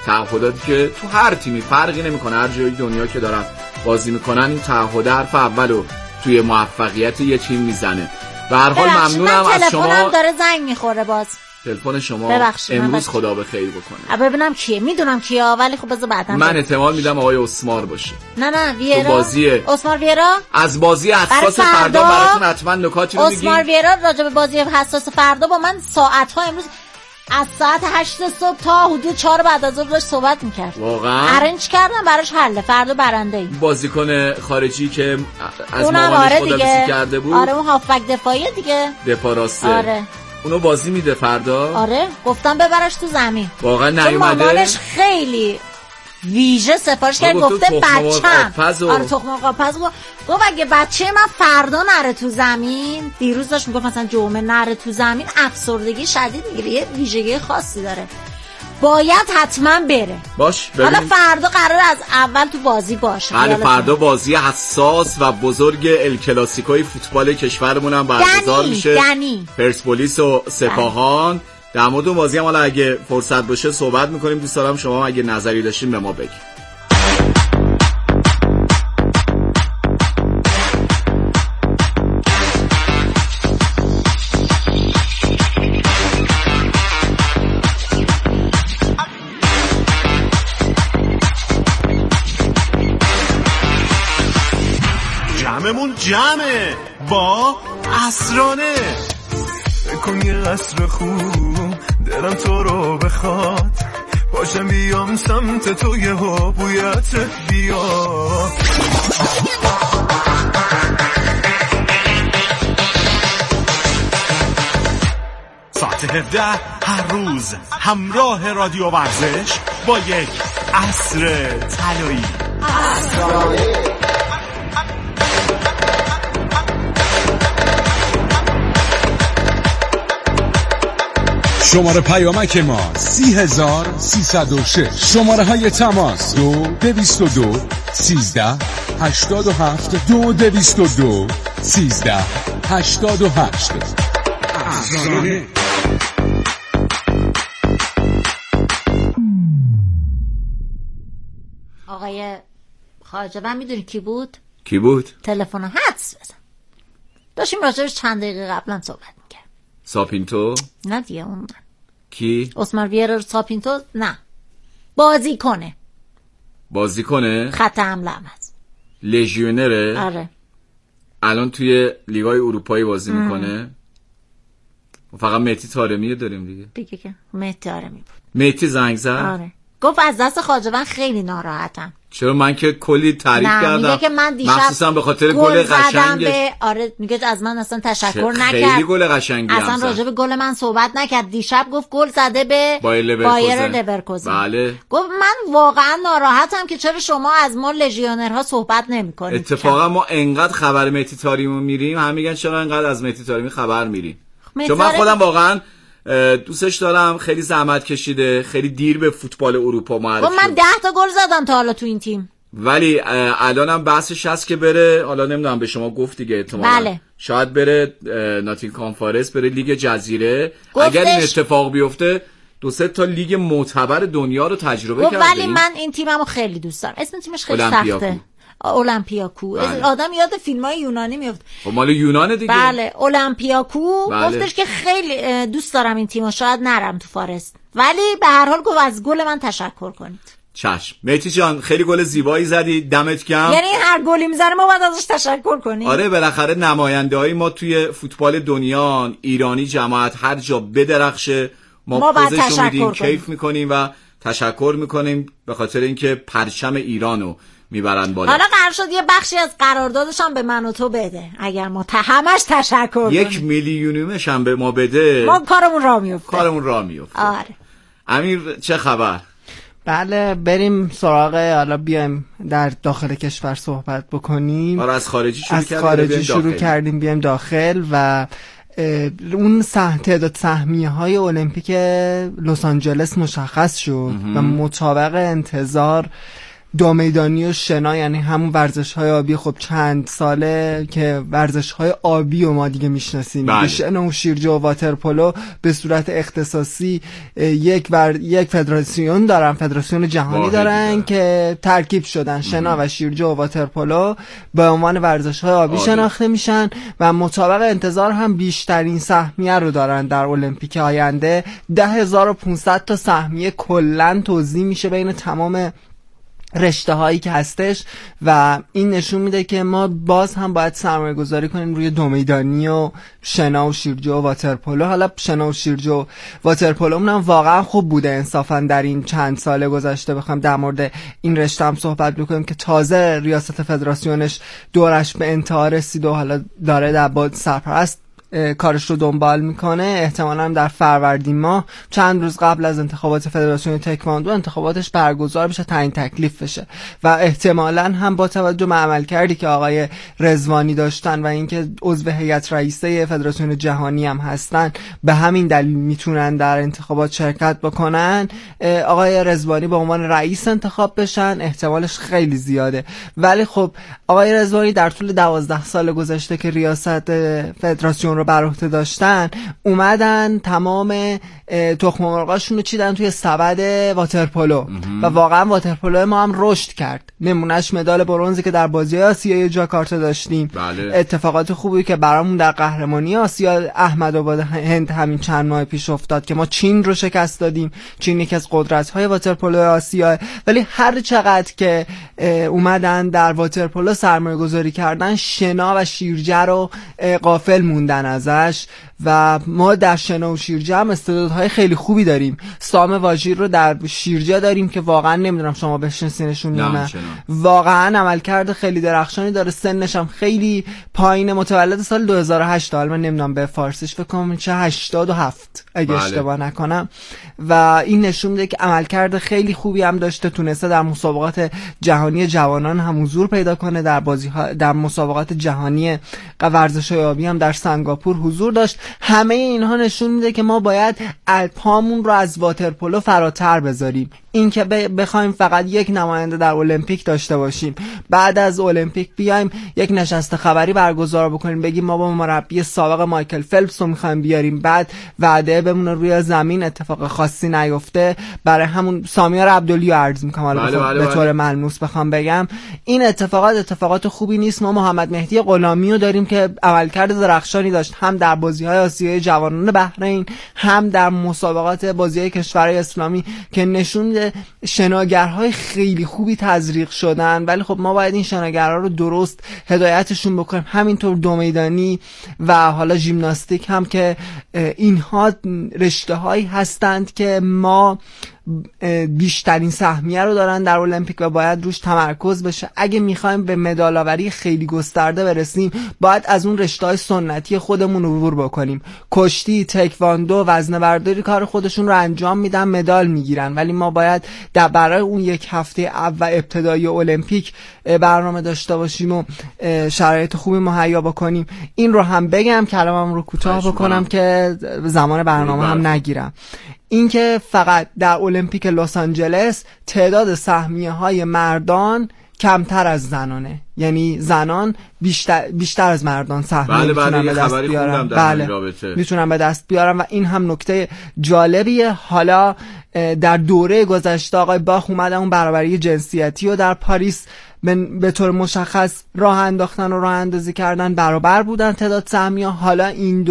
تعهداتی که تو هر تیمی فرقی نمیکنه، هر جای دنیا که دارن بازی میکنن این تعهد حرف اولو توی موفقیت یه تیم میزنه. به هر حال ممنونم از شما. تلفنم داره زنگ میخوره باز. تلفن شما امروز خدا به خیر بکنه. ببینم کیه، میدونم کیه ولی خب بذار بعدا. من احتمال میدم آقای اسمار باشه. نه ویرا. تو بازی اسمار ویرا از بازی حساس فردا براتون حتما نکاتی رو میگیم. اسمار ویرا راجع به بازی حساس فردا با من ساعت‌ها امروز از ساعت 8 صبح تا حدود 4 بعد از ظهر داشت صحبت می‌کرد. واقعا ارنج کردم براش حل فردا برنده‌ای. بازیکن خارجی که از مامانش خداحافظی کرده بود. آره اون هافبک دفاعی دیگه. دفاع راسته. آره. اونو بازی میده فردا. آره گفتم ببرش تو زمین. واقعا نیومده. مامانش خیلی ویژه سفارش کرد، گفته بچه‌م. آره تخم مرغ پز گفت اگه بچه من فردا نره تو زمین، دیروز داشت میگفت مثلا جمعه نره تو زمین افسردگی شدید میگیره، یه ویژگی خاصی داره، باید حتما بره. باش حالا فردا قرار از اول تو بازی باشه. بله فردا بازی حساس و بزرگ ال کلاسیکوی فوتبال کشورمون هم برگزار میشه. پرسپولیس و سپاهان. در مورد بازی هم حالا اگه فرصت باشه صحبت میکنیم. دوست دارم شما اگه نظری داشتین به ما بگید. جمعمون جمعه با عصرانه. بکن یه قصر خوب دلم تو رو بخواد، پاشم بیام سمت تو یه بویت بیاد. ساعت 17 هر روز همراه رادیو ورزش با یک عصر طلایی. شماره پیامک ما 30306. شماره های تماس 22 13 87 22 13 88. آقای خواجه میدونی کی بود؟ کی بود؟ تلفن حدس بزن. داشتیم راجعش چند دقیقه قبلا صحبت می‌کردیم. ساپینتو؟ نه دیگه اون نه. کی؟ اسمار ویرا. ساپینتو نه. بازی کنه خط حمله هم هست. لژیونره؟ آره. الان توی لیگای اروپایی بازی میکنه. فقط مهدی طارمیه داریم دیگه که مهدی طارمی بود. مهدی زنگ زد؟ آره. گفت از دست خواجه خیلی ناراحتم. چرا؟ من که کلی تعریف کردم. میگه که من دیشب مخصوصا به خاطر گل قشنگش. آره میگه از من اصلا تشکر نکرد. خیلی گل قشنگی اصلا راجع به گل من صحبت نکرد. دیشب گفت گل زده به بایر لورکوزن. بله. گفت من واقعا ناراحتم که چرا شما از ما لژیونرها صحبت نمی‌کنید. اتفاقا ما انقدر خبر مهدی طارمی میریم، هم میگن چرا انقدر از مهدی طارمی خبر میریم. چون من خودم واقعا دوستش دارم. خیلی زحمت کشیده، خیلی دیر به فوتبال اروپا معرفی شد. من 10 تا گل زدم تا حالا تو این تیم. ولی الانم بحثش هست که بره، حالا نمیدونم به شما گفت دیگه احتمالاً بله. شاید بره ناتین کانفرنس، بره لیگ جزیره. اگر این اتفاق بیفته 2-3 تا لیگ معتبر دنیا رو تجربه کرده. ولی من این تیممو خیلی دوست دارم. اسم تیمش خیلی سخته. اولمپیاکو. بله. آدم یاد فیلم‌های یونانی میفته. خب مال یونان دیگه. بله اولمپیاکو. بله. گفتش که خیلی دوست دارم این تیمو، شاید نرم تو فارست، ولی به هر حال گفت از گل من تشکر کنید. چشم. مهدی جان خیلی گل زیبایی زدی، دمت گرم. یعنی هر گلی میذاره ما باید ازش تشکر کنیم. آره بالاخره نماینده‌های ما توی فوتبال دنیا، ایرانی جماعت هر جا بدرخشه ما پوزشو میدیم، کیف میکنیم و تشکر میکنیم به خاطر اینکه پرچم ایرانو میبرن بالا. حالا قرار شد یه بخشی از قراردادش هم به من و تو بده، اگر ما همش تشکر کنیم. 1 میلیونیمش هم به ما بده، ما کارمون راه میفته. آره. امیر چه خبر؟ بله بریم سراغ، حالا بیایم در داخل کشور صحبت بکنیم. آره از خارجی شروع کردیم بیایم داخل و اون تعداد سهمیه‌های المپیک لس آنجلس مشخص شد و مطابق انتظار دو میدانی و شنا، یعنی همون ورزش‌های آبی. خب چند ساله که ورزش‌های آبی و ما دیگه میشناسیم. شنا و شیرجه و واترپولو به صورت اختصاصی یک فدراسیون دارن، فدراسیون جهانی دارن که ترکیب شدن. شنا و شیرجه و واترپولو به عنوان ورزش‌های آبی شناخته میشن و مطابق انتظار هم بیشترین سهمیه رو دارن در المپیک آینده. 10,500 تا سهمیه کلاً توزیع میشه بین تمام رشته هایی که هستش و این نشون میده که ما باز هم باید سرمایه گذاری کنیم روی دو میدانی و شنا و شیرجه و واترپولو. حالا شنا و شیرجه و واترپولو هم واقعا خوب بوده انصافا در این چند سال گذشته. بخوام در مورد این رشته هم صحبت بکنیم که تازه ریاست فدراسیونش دورش به انتها رسید و حالا داره در باد سرپرست کارش رو دنبال میکنه. احتمالاً در فروردین ماه چند روز قبل از انتخابات فدراسیون تکواندو انتخاباتش برگزار بشه، تعیین تکلیف بشه و احتمالاً هم با توجه به عملکردی که آقای رضوانی داشتن و اینکه عضو هیئت رئیسه فدراسیون جهانی هم هستن به همین دلیل میتونن در انتخابات شرکت بکنن. آقای رضوانی به عنوان رئیس انتخاب بشن احتمالش خیلی زیاده، ولی خب آقای رضوانی در طول 12 سال گذشته که ریاست فدراسیون رو بر عهده داشتن اومدن تمام تخم مرغاشون رو چیدن توی سبد واترپولو و واقعا واترپولو ما هم رشد کرد. نمونهش مدال برنزی که در بازی آسیای جاکارتا داشتیم. اتفاقات خوبی که برامون در قهرمانی آسیا احمدآباد هند همین چند ماه پیش افتاد که ما چین رو شکست دادیم. چین یکی از قدرت‌های واترپولو آسیا، ولی هر چقدر که اومدن در واترپولو سرمایه‌گذاری کردن شنا و شیرجه رو غافل موندن ازش و ما در شنا و شیرجه هم استعدادهای خیلی خوبی داریم. سام واژیر رو در شیرجه داریم که واقعا نمیدونم شما بشناسینشون یا نه. واقعا عملکرد خیلی درخشانی داره، سنش هم خیلی پایینه، متولد سال 2008. حالا من نمیدونم به فارسیش فکر کنم چه 87 اگه اشتباه نکنم و این نشون میده که عملکرد خیلی خوبی هم داشته. تونسته در مسابقات جهانی جوانان هم حضور پیدا کنه، در مسابقات جهانی ورزش‌های آبی هم در سنگاپور حضور داشت. همه اینها نشون میده که ما باید پامون رو از واترپولو فراتر بذاریم. این که بخوایم فقط یک نماینده در المپیک داشته باشیم، بعد از المپیک بیایم یک نشست خبری برگزار بکنیم بگیم ما با مربی سابق مایکل فلپس رو میخوایم بیاریم، بعد وعده بمونه روی زمین اتفاق خاصی نیفته. برای همون سامیار عبدالی عرض میکنم به طور ملموس بخوام بگم این اتفاقات خوبی نیست. ما محمد مهدی غلامی رو داریم که عملکرد درخشانی داشت هم در بازی‌های آسیای جوانان بحرین هم در مسابقات بازی‌های کشورهای اسلامی که نشون میده شناگرهای خیلی خوبی تزریق شدن. ولی خب ما باید این شناگرها رو درست هدایتشون بکنیم. همینطور دو میدانی و حالا ژیمناستیک هم که اینها رشته‌هایی هستند که ما بیشترین سهمیه رو دارن در المپیک و باید روش تمرکز بشه. اگه میخوایم به مدال‌آوری خیلی گسترده برسیم باید از اون رشته‌های سنتی خودمون عبور بکنیم. کشتی، تکواندو، وزنه‌برداری کار خودشون رو انجام میدن، مدال میگیرن، ولی ما باید برای اون یک هفته اول ابتدایی المپیک برنامه داشته باشیم و شرایط خوبی مهیا بکنیم. این رو هم بگم کلامم رو کوتاه بکنم که زمان برنامه هم نگیرم. اینکه فقط در المپیک لس آنجلس تعداد سهمیه‌های مردان کمتر از زنانه، یعنی زنان بیشتر از مردان سهمیه میتونن به دست بیارن. میتونن به دست بیارن و این هم نکته جالبیه. حالا در دوره گذشته آقای باخ اومدن اون برابری جنسیتی و در پاریس به طور مشخص راه انداختن و راه اندازی کردن، برابر بودن تعداد سهمیه. حالا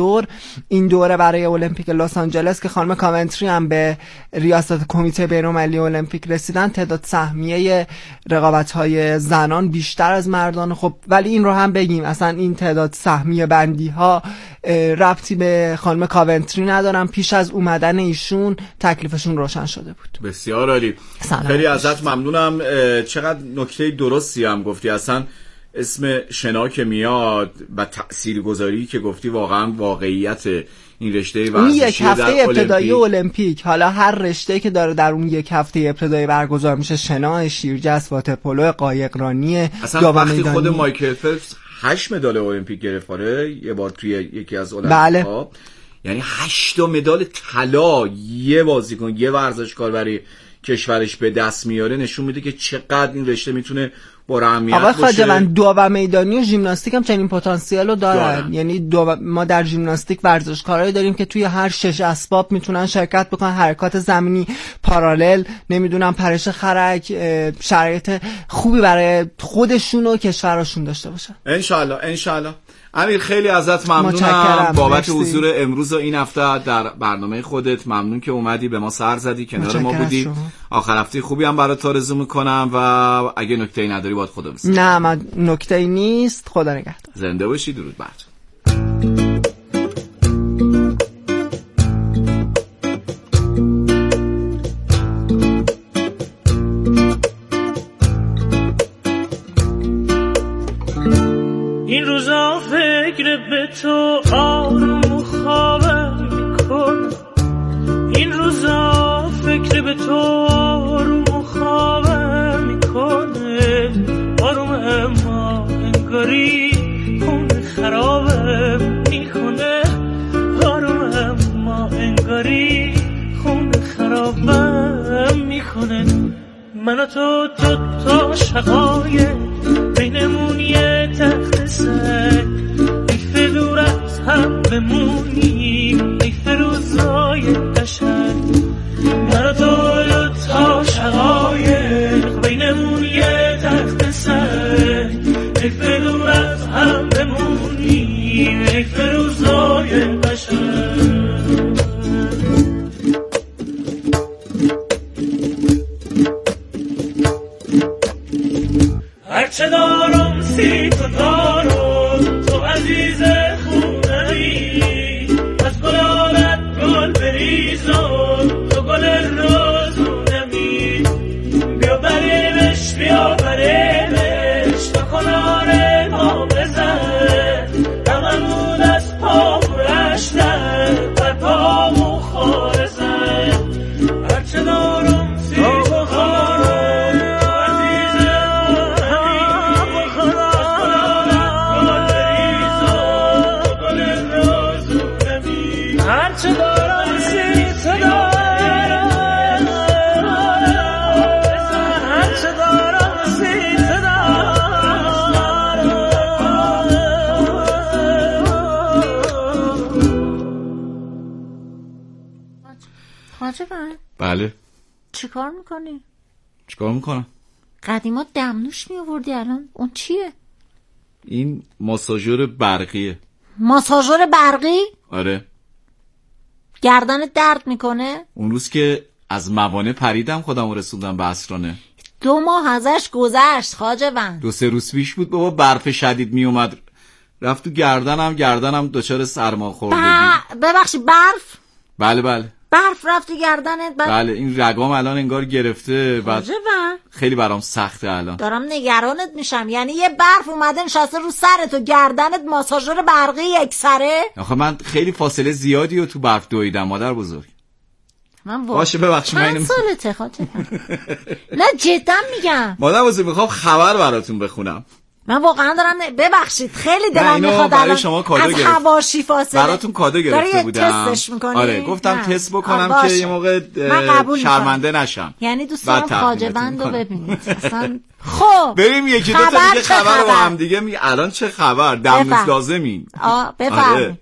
این دوره برای المپیک لس آنجلس که خانم کاونتری هم به ریاست کمیته بین‌المللی المپیک رسیدن، تعداد سهمیه رقابت‌های زنان بیشتر از مردان. خب ولی این رو هم بگیم اصلا این تعداد سهمیه بندی ها ربطی به خانم کاونتری ندارن. پیش از اومدن ایشون تکلیفشون روشن شده بود. بسیار عالی، خیلی ازت ممنونم. چقدر نکته درستی هم گفتی. اصلا اسم شنا که میاد و تاثیرگذاری که گفتی واقعا واقعیت این رشته ورزشی یک هفته ابتدایی المپیک، حالا هر رشته که داره در اون یک هفته ابتدایی برگزار میشه، شنا، شیرجه، واترپولو، قایقرانی، اصلا وقتی خود مایکل فلپس 8 مدال المپیک گرفت یه بار توی یکی از المپیک‌ها، یعنی 8 مدال طلا یه بازیکن، یه ورزشکار برای کشورش به دست میاره نشون میده که چقدر این رشته میتونه با اهمیت باشه. آقا خواجه‌وند دو میدانی و ژیمناستیک هم چنین پتانسیل رو دارن. یعنی ما در ژیمناستیک ورزشکارایی داریم که توی هر 6 اسباب میتونن شرکت بکنن، حرکات زمینی، پارالل، نمیدونم پرش خرک، شرایط خوبی برای خودشون و کشورشون داشته باشن. انشالله. امیر خیلی ازت ممنونم بابت حضور امروز و این هفته در برنامه خودت. ممنون که اومدی به ما سر زدی، کنار ما بودی. آخر هفته خوبی هم برات آرزو میکنم و اگه نکته‌ای نداری باید خدا بسازی. نه من نکته‌ای نیست. خدا نگهدار. زنده باشی. درود بر تو. این روزا فکر به تو آروم و خوابم میکنه، این روزا فکر به تو آروم و خوابم میکنه، آروم اما انگاری خونه خرابم میکنه، آروم اما انگاری خونه خرابم میکنه. من و تو تا شقایق بینمون یه تخت سر، حیف دور از هم بمونیم، حیف روزای قشنگ. من و تو تا شقایق بینمون یه تخت سر، حیف دور از هم بمونیم، حیف روزای قشنگ. هرچه دارم سی تو دارم، تو عزیز خونه‌ای، از گلالت گل بریزم، تو گل روزونمی. بیا بریمش تا کنار ما بزن، نممون از پا برشتن بر پامو خاره زن. هرچه دارم سی تو دارم، بله. چیکار میکنی؟ چیکار میکنم؟ قدیما دمنوش میآوردی، الان اون چیه؟ این ماساژور برقیه. ماساژور برقی؟ آره. گردنت درد میکنه؟ اون روز که از موانع پریدم خودم رسوندم به اسرانه. 2 ماه ازش گذشت خواجه‌وند. 2-3 روز پیش بود بابا، برف شدید میومد رفت تو گردنم دچار سرما خوردگی. ببخشید برف؟ بله برف رفتی گردنت؟ بله این رگام الان انگار گرفته. بعد خیلی برام سخته الان. دارم نگرانت میشم. یعنی یه برف اومده نشسته رو سرت و گردنت ماساژور برقی یک سره؟ آخه من خیلی فاصله زیادی رو تو برف دویدم مادر بزرگ. باشه ببخشید من چند سالته خاطرم؟ نه جدا میگم مادر بزرگ، میخوام خبر براتون بخونم. من واقعا دارم ببخشید خیلی دلم میخواد برای شما کادو گرفتم. از حواشی فاصله براتون کادو گرفته بودم. تستش میکنی؟ آره گفتم تست بکنم که یه موقع شرمنده نشم. یعنی دوست دارم خواجه‌وند رو ببینید اصلا. خب بریم یکی دو تا دیگه خبر رو هم دیگه الان چه خبر؟ دمنوش لازمین. بفرمایید.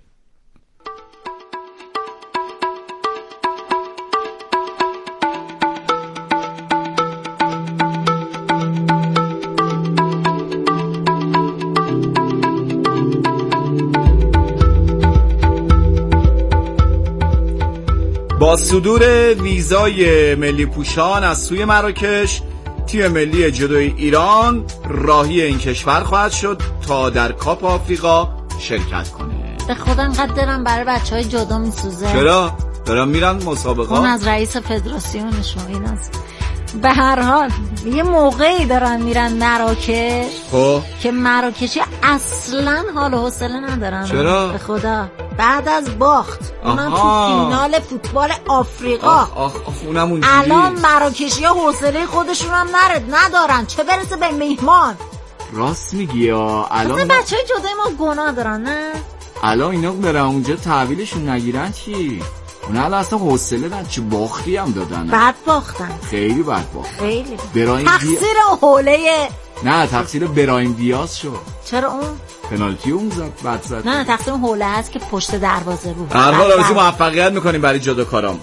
با صدور ویزای ملی پوشان از سوی مراکش، تیم ملی جودوی ایران راهی این کشور خواهد شد تا در کاپ آفریقا شرکت کنه. به خدا انقدر دلم برای بچهای جودو میسوزه. چرا؟ دارن میرن مسابقه؟ اون از رئیس فدراسیونشون این از به هر حال یه موقعی دارن میرن مراکش که مراکشی اصلا حال و حوصله ندارن. چرا؟ به خدا بعد از باخت اونم تو فینال فوتبال آفریقا. اونم اونجوری الان مراکشی ها حوصله خودشون هم ندارن، چه برسه به میهمان. راست میگی یا الان بچهای جدای ما گناه دارن نه؟ الان اینا برن اونجا تحویلشون نگیرن چی؟ اون اصلا حوصله نداشت، چه باختی هم دادن. بد باختن، خیلی بد باختن. خیلی تقصیر حوله، نه تقصیر برایم دیاز شد. چرا اون پنالتی اون زد بد زد؟ نه تقصیر اون حوله هست که پشت دروازه بود. هر حال آرزوی موفقیت میکنیم برای جادوکارام.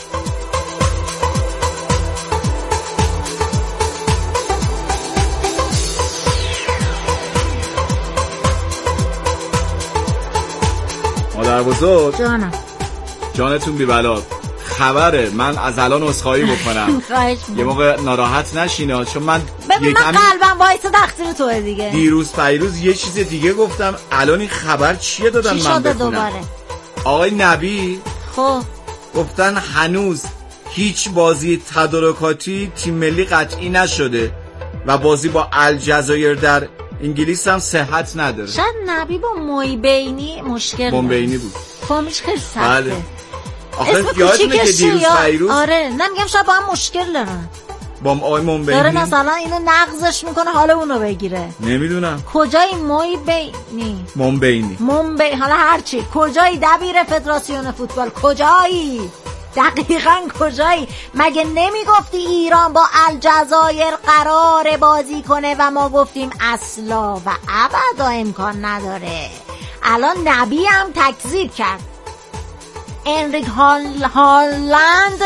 مادر بزرگ جانتون بی بلا. خبره من از الان عذرخواهی بکنم یه موقع ناراحت نشینا، چون من ببین من قلبم وایس تقصیر توه دیگه. دیروز یه چیز دیگه گفتم، الان این خبر چیه دادن من بخونم؟ دوباره آقای نبی خب گفتن هنوز هیچ بازی تدارکاتی تیم ملی قطعی نشده و بازی با الجزایر در انگلیس هم صحت نداره. شاید نبی با مویبینی مشکل مویبینی بود، فامیلش خیلی سخته. بله. آخه یادمه که دیروز فیروز آره نمیگم شاید با هم مشکل دارن، با آقای مویبینی داره مثلا اینو نقضش میکنه حالا اونو بگیره. نمیدونم کجایی مویبینی حالا هرچی کجایی دبیر فدراسیون فوتبال، کجایی دقیقاً کجایی؟ مگه نمیگفتی ایران با الجزایر قرار بازی کنه و ما گفتیم اصلا و ابدا امکان نداره؟ الان نبی هم تکذیب کرد. انریک هالند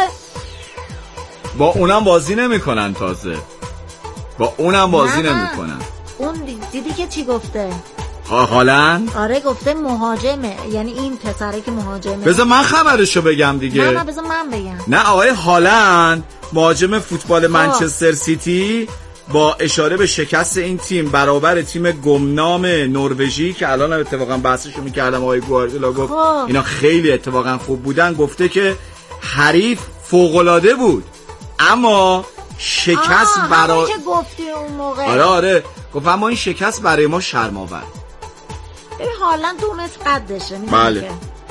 با اونم بازی نمیکنن، تازه با اونم بازی نمیکنن. اون دیدی که چی گفته؟ هالند؟ آره گفته مهاجمه، یعنی این پسره که مهاجمه. بذار من خبرشو بگم دیگه. نه بذار من بگم. نه آقای هالند مهاجم فوتبال منچستر سیتی با اشاره به شکست این تیم برابر تیم گمنام نروژی که الان اتفاقا بحثشو میکردم، آقای گواردیولا گفت اینا خیلی اتفاقا خوب بودن، گفته که حریف فوق‌العاده بود اما شکست برای که گفتی اون موقع. آره گفت اما این شکست برای ما شرم‌آور. ببین هالند 2 متر قدشه، بله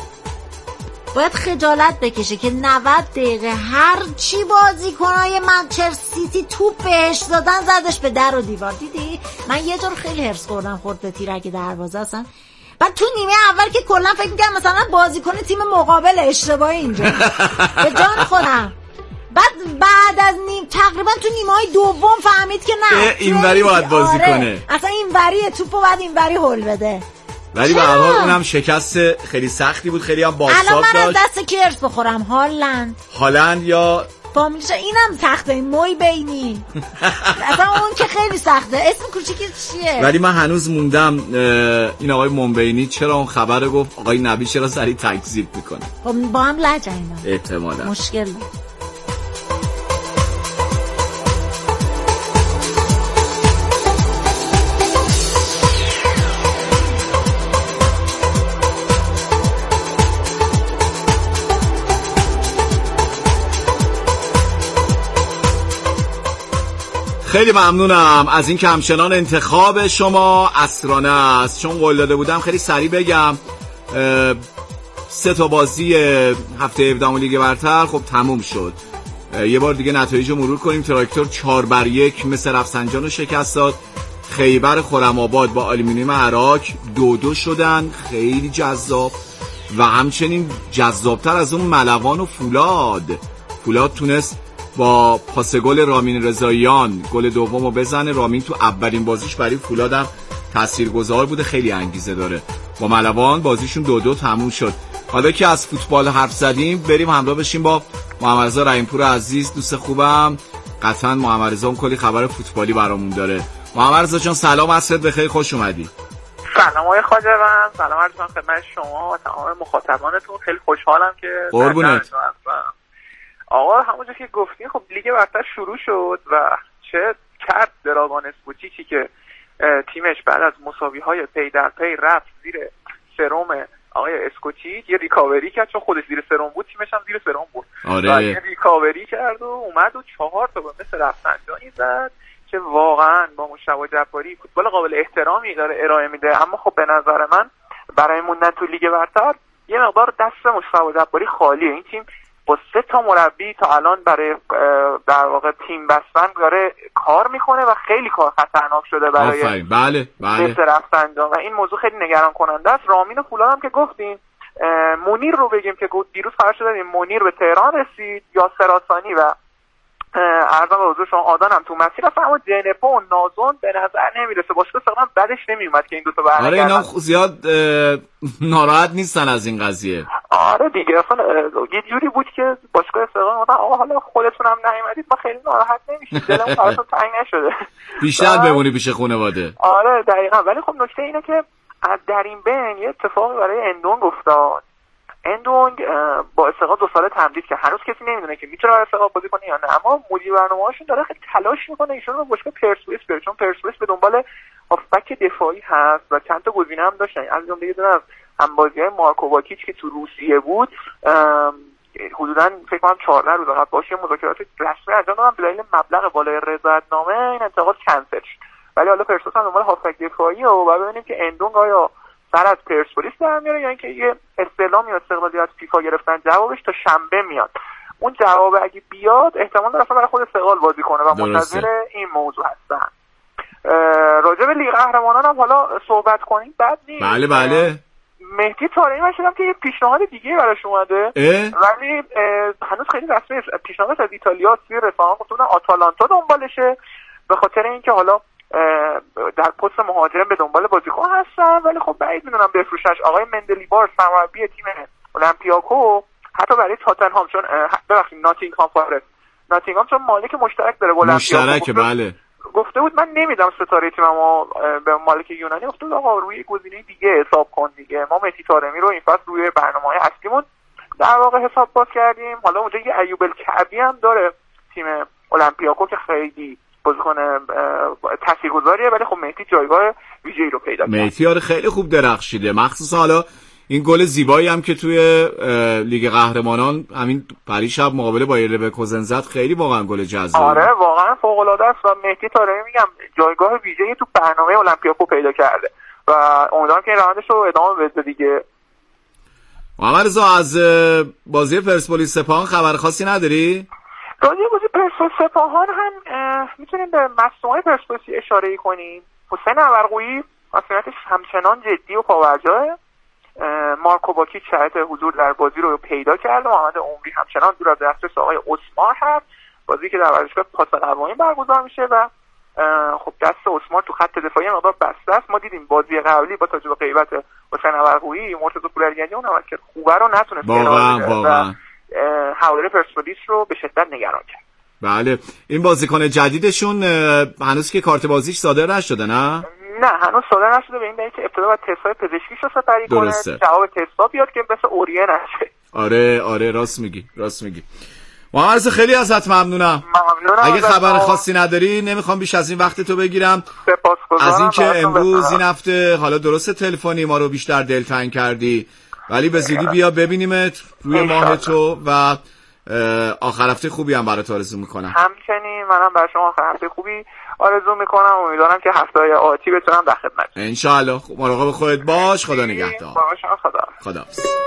باید خجالت بکشه که 90 دقیقه هر چی بازیکنای منچستر سیتی توپ بهش دادن زدش به در و دیوار. دیدی من یه جور خیلی حرص خوردم خورد به تیرک دروازه اصلا. بعد تو نیمه اول که کلا فکر می‌کردم مثلا بازیکن تیم مقابل اشتباهی اینجا به جان خودم. بعد از تقریبا تو نیمه‌های دوم فهمید که نه اینوری باید بازی کنه، اصلا اینوری توپو بعد اینوری هول بده. ولی به هر حال اونم شکست خیلی سختی بود، خیلی هم بازساز داشت. الان من از دست کی ارث بخورم؟ هالند یا فامیلش اینم سخته، مویبینی اصلا اون که خیلی سخته، اسم کوچیکی چیه؟ ولی من هنوز موندم این آقای مویبینی چرا اون خبر گفت، آقای نبی چرا سریع تکذیب میکنه؟ خب با هم لج اینا احتمالاً مشکل. خیلی ممنونم از این که همچنان انتخاب شما عصرانه است. چون قول داده بودم خیلی سریع بگم 3 تا بازی هفته 17 لیگ برتر خب تموم شد. یه بار دیگه نتایج رو مرور کنیم. تراکتور 4-1 مثل رفسنجان رو شکست داد. خیبر خرم‌آباد با آلومینیوم عراق 2-2 شدن، خیلی جذاب. و همچنین جذابتر از اون ملوان و فولاد تونست با پاس گل رامین رضاییان گل دومو بزنه. رامین تو اولین بازیش برای فولادم تاثیرگذار بوده، خیلی انگیزه داره. با ملوان بازیشون 2-2 تموم شد. حالا که از فوتبال حرف زدیم بریم همراه بشیم با محمد رضا رحیمپور عزیز، دوست خوبم. قطعا محمد رضا هم کلی خبر فوتبالی برامون داره. محمد رضا جان سلام، عصرت بخیر، خوش اومدی. سلام آقای خواجه‌وند، سلام عرض می‌کنم خدمت شما و تمام مخاطبانتون. خیلی خوشحالم که قربونت. آقا همونجا که گفتین خب لیگ برتر شروع شد و چه کرد دراگان اسکوچیچی که تیمش بعد از مساوی‌های پی در پی رفت زیر سرم آقای اسکوچیچ، یه ریکاوری کرد، چون خودش زیر سرم بود تیمش هم زیر سرم بود. آره. یه ریکاوری کرد و اومد و 4 تا مثل رفسنجانی زد که واقعا با مشتاق جباری فوتبال قابل احترامی داره ارائه میده. اما خب به نظر من برای موندن تو لیگ برتر یه مقدار دست مشتاق جباری خالیه. این تیم با 3 تا مربی تا الان برای در واقع تیم بستن داره کار میکنه و خیلی کار خطرناک شده برای بله رفسنجان و این موضوع خیلی نگران کننده است. رامین و فولاد هم که گفتین منیر رو بگیم که دیروز خبر شد منیر به تهران رسید، یاسر آسانی و عرضم به حضور شما آدان هم تو مسیر هستن، اما جنپو و نازون به نظر نمیرسه. باشگاه استقلال بدش نمیومد که این دوتا برنگردن. آره اینا زیاد ناراحت نیستن از این قضیه. آره دیگه اصلا یه جوری بود که باشگاه استقلال گفتن آقا حالا خودتون هم نیومدید ما خیلی ناراحت نمیشیم، دلمون براتون تنگ نشده، بیشتر بمونی پیش خانواده. آره دقیقاً. ولی خب نکته اینه که در این بین یه اتفاقی برای اندونگ افتاد. اندونگ با استقلال 2 ساله تمدید که هنوز کسی نمیدونه که میتونه برای استقلال بازی کنه یا نه، اما مدیر برنامه‌هاشون داره خیلی تلاش میکنه ایشون رو باشگاه پرسپولیس بره، چون پرسپولیس به دنبال هافبک دفاعی هست و چند تا گزینه هم داشتن، از جمله یه دونه از همبازی‌های مارکوواکیچ که تو روسیه بود حدوداً فکر کنم 14 روز قبل باشه مذاکرات رسمی انجام دادن، به دلیل مبلغ بالای رضایت‌نامه این انتقاد کنسل شد. ولی حالا پرسپولیس هم دنبال هافبک دفاعی و ببینیم که اندونگ آیا سر از پرسپولیس در میاره یا اینکه یه استعلامی یا استقلالی از فیفا گرفتن جوابش تا شنبه میاد. اون جواب اگه بیاد احتمال داره برای خود استقلال بازی کنه و منتظر این موضوع هستن. راجع به لیگ قهرمانان هم حالا صحبت کنیم بد نیست. بله مهدی طارمی من شدم که یه پیشنهاد دیگه براش اومده ولی هنوز خیلی رسمی نیست. پیشنهاد از ایتالیا توی رسانه‌ها گفتن آتالانتا دنبالشه به خاطر اینکه حالا در پست مهاجم به دنبال بازیکن هستن، ولی خب بعید میدونم بفروشش. آقای مندلیبار سرمربی تیم اولمپیاکو حتی برای تاتنهام چون ببخشید ناتینگهام چون مالک مشترک داره مشترک بله گفته بود من نمیدم ستاره تیممو به مالک یونانی، گفته بود آقا روی گزینه دیگه حساب کن دیگه. ما مهدی طارمی رو این فصل روی برنامه‌های اصلیمون در واقع حساب باز کردیم. حالا اونجا یه ایوب الکعبی هم داره تیم اولمپیاکو که خیلی بازیکن تاثیرگذاریه، ولی خب مهدی جایگاه ویژه‌ای رو پیدا کرد. مهدی آره خیلی خوب درخشیده، مخصوصا حالا این گل زیبایی هم که توی لیگ قهرمانان همین پریشب مقابل بایر لورکوزن زد خیلی واقعا گل جذابه. آره واقعا فوق العاده است و مهدی طارمی میگم جایگاه ویژه‌ای تو برنامه المپیاکو پیدا کرده و امیدوارم که این روندش رو ادامه بده دیگه. محمد رضا از بازی پرسپولیس سپاهان خبر خاصی نداری؟ راجع به بازی پرسپولیس سپاهان هم میتونیم به مصدومای پرسپولیس اشاره کنیم. حسین ابرقویی مسئولیتش همچنان جدی و پاورجاه. مارکوواکیچ شرایط حضور در بازی رو پیدا کرد و محمد عمری همچنان دور از دسترس آقای عثمان هست. بازی که در ورزشگاه پاس قوانین برگزار میشه و خب دست عثمان تو خط دفاعی مقدار بسته است. ما دیدیم بازی قبلی با توجه به غیبت حسین ابرقویی مرتضی پورعلی‌گنجی اون عملکرد خوبه رو نتونست واقعا حوادث پرسپولیس رو به شدت نگران کرد. بله این بازیکن جدیدشون هنوز که کارت بازیش صادر نشده نه هنوز صادر نشده، به این دلیل که ابتدا باید تست‌های پزشکیش رو سپری کنه، جواب تستا بیاد که مثل اوریه نشه. آره راست میگی محمد رضا خیلی ازت ممنونم. اگه خبر خاصی نداری نمیخوام بیش از این وقت تو بگیرم. از اینکه امروز این هفته حالا درست تلفنی ما رو بیشتر دلتنگ کردی ولی به زودی بیا ببینیمت روی ماه تو و آخر هفته خوبی هم برات آرزو میکنم. همچنین منم برای شما آخر هفته خوبی آرزو میکنم. امیدوارم که هفته‌های آتی بتونم در خدمت. ان شاء الله. مراقب خودت باش. خدا نگهدار. خدا.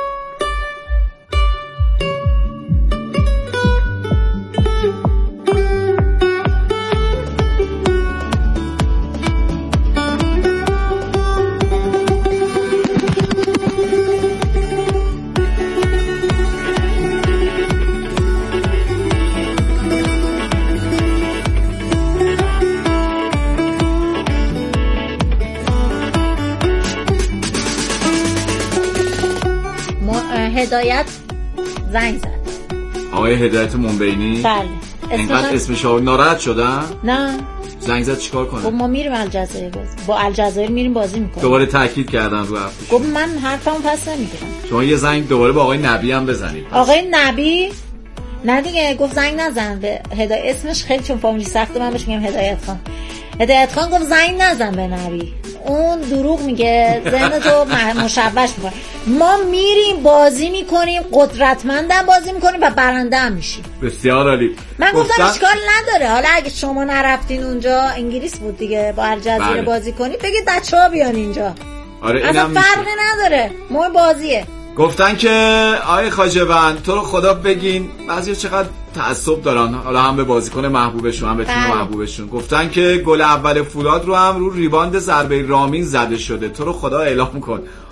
هدایت زنگ زد. آقای هدایت منبینی؟ بله. اینقدر اسمش ناراحت شدن؟ نه. زنگ زد چیکار کنه؟ خب ما میریم الجزایر با الجزایر میریم بازی میکنیم. دوباره تاکید کردن رو حرفش. خب من حرفمو پس نمیگیرم. شما یه زنگ دوباره با آقای نبی هم بزنید. آقای نبی؟ نه دیگه گفت زنگ نزن به هدایت. اسمش خیلی چون فامیلی سخته من بهش میگم هدایت خان. هدایت خان گفت زنگ نزن به نبی. اون دروغ میگه، ذهنتو مشوش میکنه. ما میریم بازی میکنیم، قدرتمندم بازی میکنیم و برنده هم میشیم. بسیار عالی. من گفتم اشکال نداره، حالا اگه شما نرفتین اونجا، انگلیس بود دیگه، با الجزیره بازی کنید بگید بچه‌ها بیان اینجا. آره اصلا فرقی نداره، مهم بازیه. گفتن که آقای خواجه‌بند تو رو خدا بگین بعضیا چقدر تعصب دارن، حالا هم به بازیکن محبوبشون هم به تیم محبوبشون. گفتن که گل اول فولاد رو هم رو ریباند ضربه رامین زده شده، تو رو خدا اعلام کن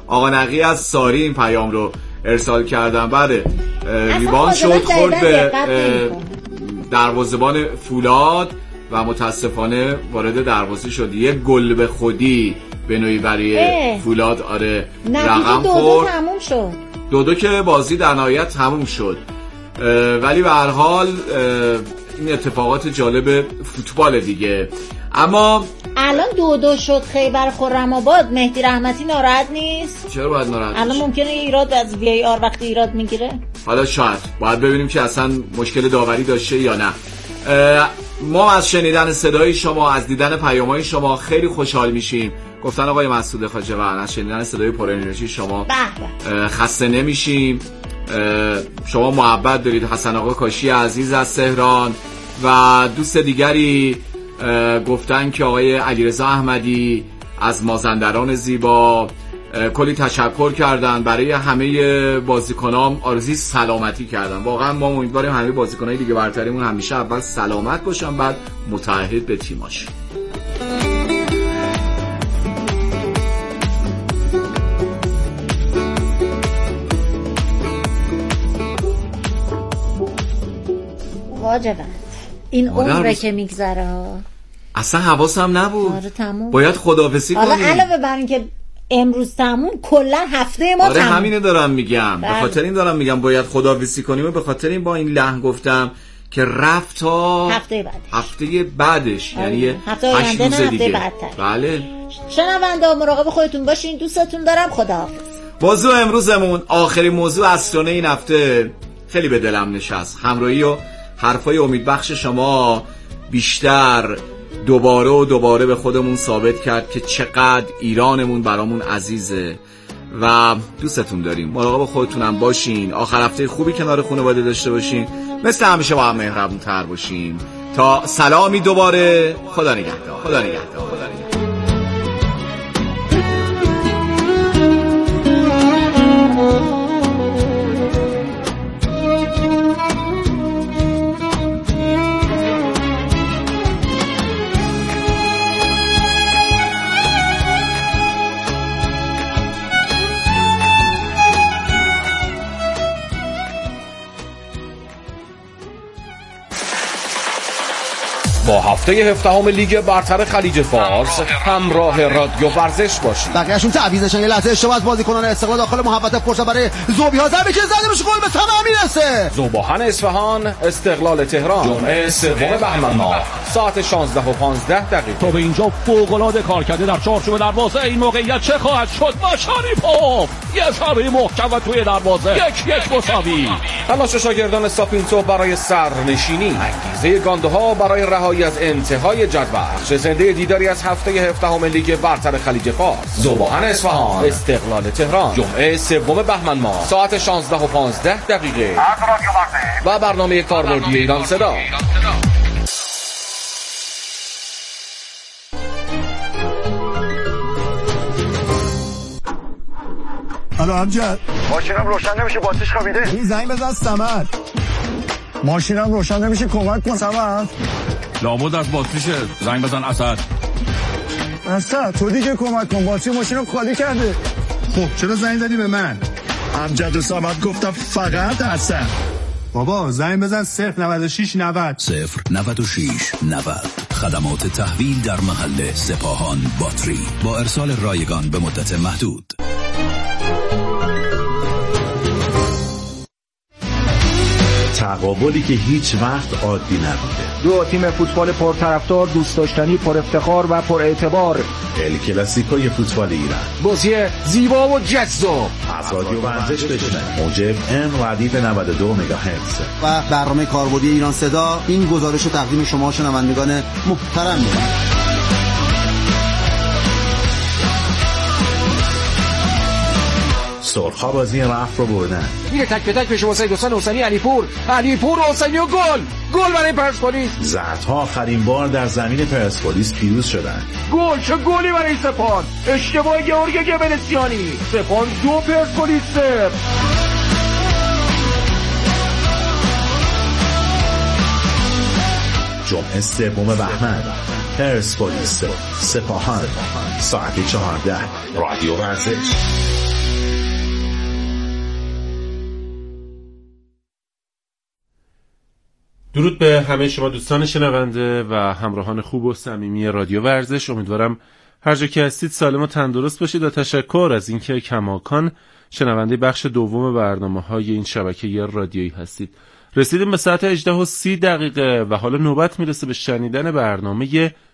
آقا نقی از ساری این پیام رو ارسال کردن. بله ریباند شد خورد به دروازه‌بان فولاد و متاسفانه وارد دروازه شد. یک گل به خودی به نوعی برای فولاد رقم خورد. تموم شد. 2-2 که بازی در نهایت تموم شد. ولی به هر حال این اتفاقات جالب فوتبال دیگه. اما الان 2-2 شد خیبر خرم‌آباد. مهدی رحمتی ناراحت نیست؟ چرا باید ناراحت الان ممکنه ایراد از VAR وقتی ایراد میگیره. حالا شاید باید ببینیم که اصلا مشکل داوری داشته یا نه. ما از شنیدن صدای شما، از دیدن پیام‌های شما خیلی خوشحال میشیم. گفتن آقای مسعود خواجه‌وند از شنیدن صدای پر انرژی شما خسته نمیشیم. شما محبت دارید. حسن آقا کاشی عزیز از تهران و دوست دیگری گفتن که آقای علیرضا احمدی از مازندران زیبا کلی تشکر کردن. برای همه بازیکنام آرزوی سلامتی کردن. واقعا ما امیدواریم همه بازیکنای لیگ برتریمون همیشه اول سلامت باشن بعد متعهد به تیماش. واجبه این عمره که میگذره ها. اصلا حواسم نبود. آره تموم. باید خداحافظی کنیم. حالا علاوه بر این که امروز تموم کلا هفته ما تموم. همینه دارم میگم. به خاطر این دارم میگم باید خداحافظی کنیم و به خاطر این با این لحن گفتم که رفت تا هفته بعدش. یعنی 8 روز دیگه. بله. شنونده مراقب خودتون باشین. دوستتون دارم. خداحافظ. موضوع امروزمون آخرین موضوع اسطوره این هفته خیلی به دلم نشست. همراهی و حرفای امیدبخش شما بیشتر دوباره به خودمون ثابت کرد که چقدر ایرانمون برامون عزیزه و دوستتون داریم. مراقب خودتونم باشین. آخر هفته خوبی کنار خانواده داشته باشین. مثل همیشه با هم مهربون‌تر باشین. تا سلامی دوباره. خدا نگهدار. خدا نگهدار. خدا نگهدار. با هفته 17 لیگ برتر خلیج فارس همراه رادیو ورزش باشید. بقیه‌شون تعویضشن. یه لحظه اشتباه از بازیکنان استقلال داخل محوطه فرصت برای زوبی‌ها ضربه که زده روش گل به تمام میرسه. ذوباهن اصفهان استقلال تهران جمعه 3 بهمن ماه ساعت 16:15 تو به اینجا فوق‌العاده کار کرده در چارچوب دروازه. این موقعیت چه خواهد شد؟ مشاریپوف یه ضربه محکم و توی دروازه 1-1 مساوی. تلاش شاگردان ساپینتو برای سرنشینی، انگیزه گاندوها برای رهایی از انتهای جدول. بخش زنده دیداری از هفته 17 لیگ برتر خلیج فارس. ذوباهن اصفهان استقلال تهران جمعه 3 بهمن ماه ساعت 16:15 و برنامه کاربردی ایران صدا. حالا امجد ماشینم روشن نمیشه باتریش خوابیده. این زنگ بزن سمر. ماشینم روشن نمیشه کمک کن سمر. لابد از باتریشه. زنگ بزن اسد. تو دیگه کمک کن. باتری ماشینم خالی کرده. خب چرا زنگ زدی به من؟ امجد و سمر گفتم فقط اسد. بابا زنگ بزن 096 90 096 90. خدمات تحویل در محل سپاهان باتری با ارسال رایگان به مدت محدود. تقابلی که هیچ وقت عادی نبوده. دو تیم فوتبال پرطرفدار، دوست داشتنی، پر افتخار و پر اعتبار. ال کلاسیکوی فوتبال ایران. بازی زیبا و جذاب. از رادیو ورزش بشنوید. موجب ام ردیف 92 مگاهرتز. و برنامه کاربردی ایران صدا این گزارش رو تقدیم شما شنوندگان محترم می‌کنه. سرخا بازی رفت رو بردن. میره تک به تک پیش واسه دوستان حسینی علیپور حسینی و گل برای پرسپولیس. زردها آخرین بار در زمین پرسپولیس پیروز شدن. گل چه گلی برای سپاهان. اشتباه گورگ گبلسیانی. سپاهان 2 پرسپولیس 0. جمعه 3 بهمن پرسپولیس سپاهان ساعت 14 رادیو ورزش. درود به همه شما دوستان شنونده و همراهان خوب و صمیمی رادیو ورزش. امیدوارم هر جا که هستید سالم و تندرست باشید و تشکر از اینکه کماکان شنونده بخش دوم برنامه‌های این شبکه رادیویی هستید. رسیدیم به ساعت 18:30 و حالا نوبت میرسه به شنیدن برنامه